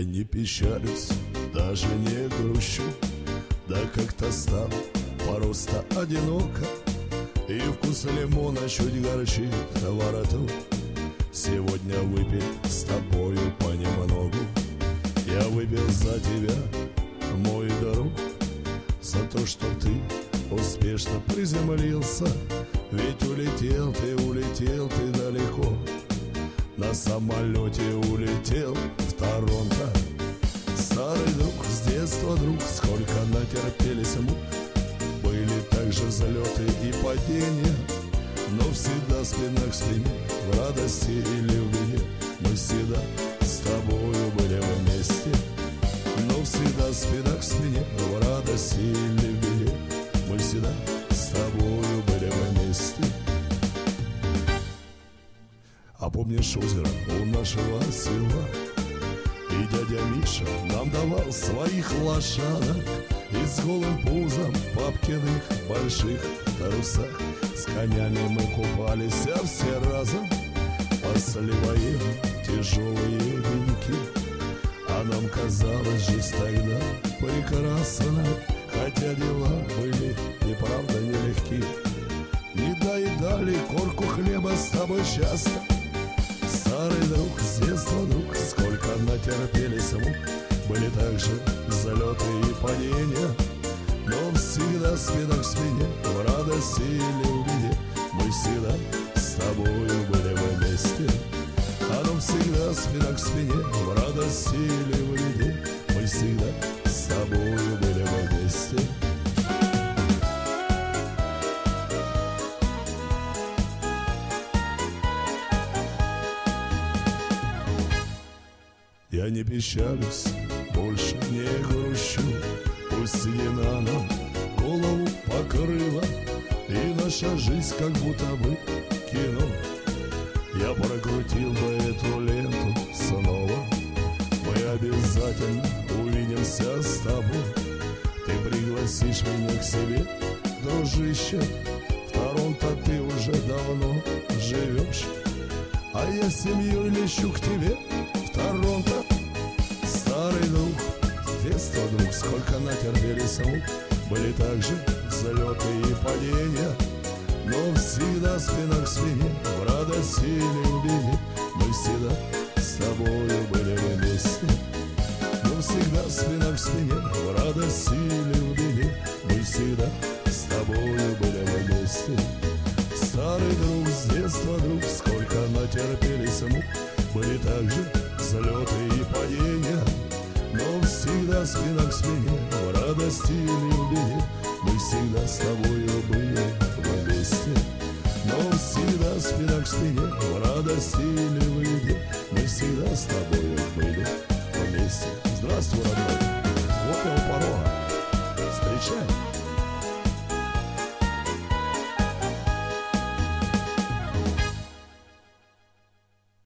не печалюсь, даже не грущу, да как-то стало просто одиноко, и вкус лимона чуть горчит во рту. Сегодня выпей с тобою понемногу. Я выпил за тебя, мой друг, за то, что ты успешно приземлился. Ведь улетел ты далеко, на самолете улетел в Торонто. Старый друг, с детства друг, сколько натерпелись мук. Были также взлеты и падения, но всегда спина к спине, в радости или в беде. Мы всегда с тобою были вместе, но всегда спина к спине, в радости или в беде. Мы всегда с тобою были вместе. А помнишь озеро у нашего села? И дядя Миша нам давал своих лошадок, и с голым пузом в папкиных больших трусах с конями мы купались все разом. После военные тяжелые деньки, а нам казалось, жизнь тогда прекрасна. Хотя дела были и правда нелегки, не доедали корку хлеба с тобой часто. Старый друг, с детства друг, сколько натерпелись мук. Были также взлеты и падения, но всегда спина к спине, в радости или в беде. Мы всегда с тобою были вместе, а нам всегда спина к спине, в радости или в беде. Мы всегда с тобою были вместе. Я не печалюсь, больше не грущу, пусть седина нам голову покрыла, и наша жизнь как будто бы кино. Я прокрутил бы эту ленту снова. Мы обязательно увидимся с тобой. Ты пригласишь меня к себе, дружище. В Торонто ты уже давно живешь, а я семью лечу к тебе в Торонто. Старый друг, с детства друг, сколько натерпелись мук. Были также взлеты и падения, но всегда спина к спине, в радости или в беде. Мы всегда с тобою были вместе, но всегда спина к спине, в радости или в беде. Мы всегда с тобою были вместе. Старый друг, с детства друг, сколько натерпелись мук. Были также взлеты и падения, но всегда спина к спине, в радости или в беде. Мы всегда с тобою были вместе, но всегда спина к спине, в радости или в беде. Мы всегда с тобою были вместе. Здравствуй, родной, вот его порога, встречай.